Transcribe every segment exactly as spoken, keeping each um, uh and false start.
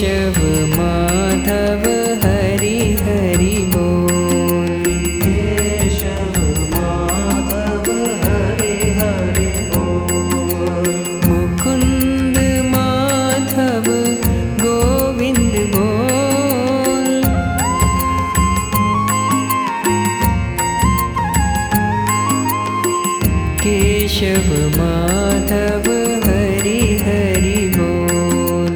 केशव माधव हरि हरि बोल। केशव माधव हरि हरि बोल। मुकुंद माधव गोविंद बोल। केशव माधव हरि हरि बोल।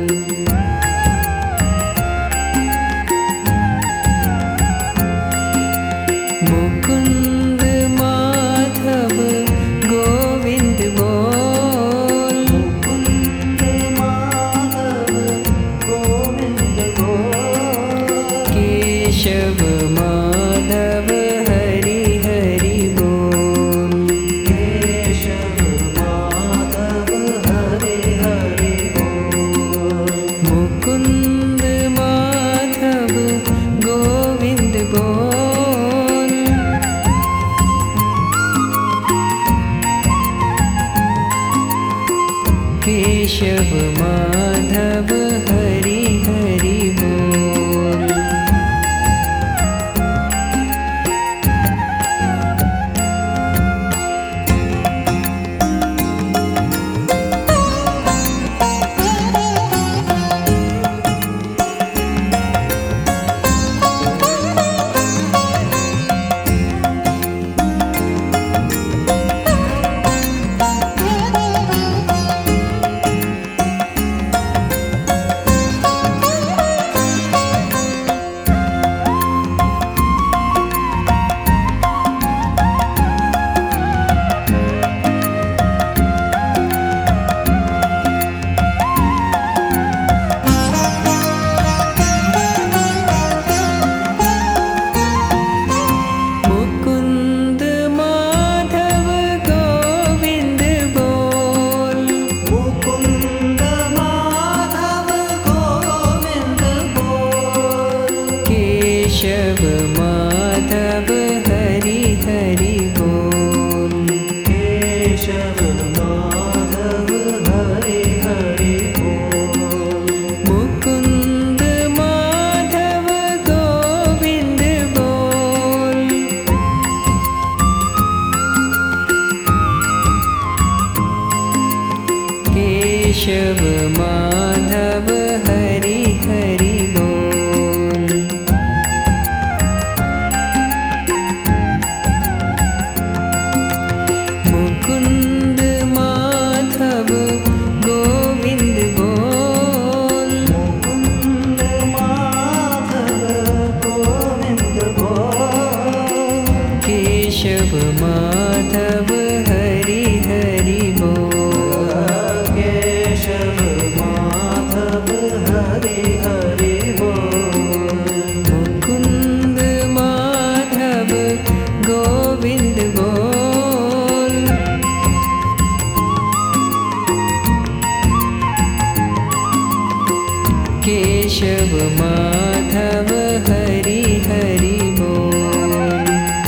मुकुंद माधव गोविंद बोल। मुकुंद माधव गोविंद बोल। केशव माधव हरि हरि बोल। केशव माधव हरि हरि बोल। मुकुंद माधव गोविंद बोल। केशव माधव हरि हरि बोल। मुकुंद माधव गोविंद बोल। मुकुंद माधव गोविंद बोल। केशव माधव हरि हरि बोल। केशव माधव हरि हरि बोल। मुकुंद माधव गोविंद बोल। केशव माधव हरि हरि बोल। मुकुंद माधव गोविंद बोल। मुकुंद माधव गोविंद बोल। केशव माधव हरि हरि बोल। केशव माधव हरि हरि बोल। मुकुंद माधव गोविंद बोल। केशव माधव हरि हरि बोल।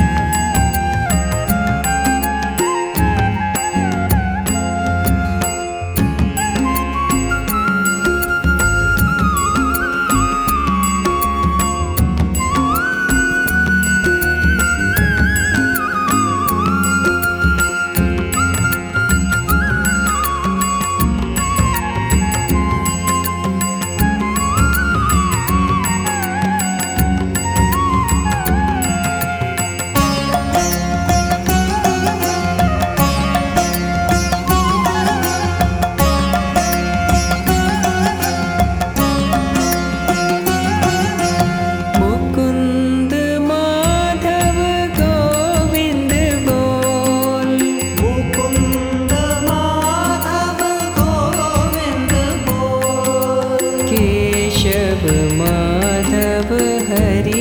मुकुंद माधव गोविंद बोल। मुकुंद माधव गोविंद बोल। केशव माधव हरि